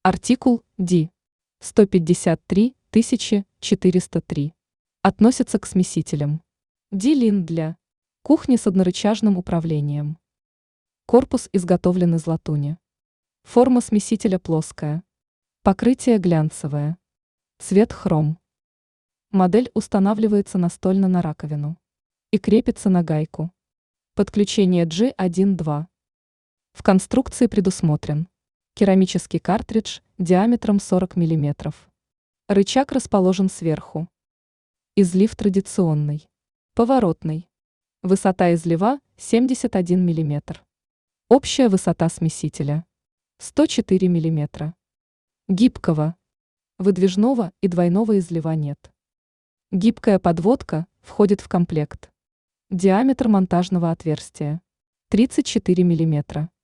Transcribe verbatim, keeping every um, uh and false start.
Артикул Ди сто пятьдесят три тысячи четыреста три относится к смесителям. Ди-лин для кухни с однорычажным управлением. Корпус изготовлен из латуни. Форма смесителя плоская. Покрытие глянцевое. Цвет хром. Модель устанавливается настольно на раковину и крепится на гайку. Подключение джи один-два. В конструкции предусмотрен керамический картридж диаметром сорок миллиметров. Рычаг расположен сверху. Излив традиционный. Поворотный. Высота излива семьдесят один миллиметр. Общая высота смесителя сто четыре миллиметра. Гибкого. Выдвижного и двойного излива нет. Гибкая подводка входит в комплект. Диаметр монтажного отверстия тридцать четыре миллиметра.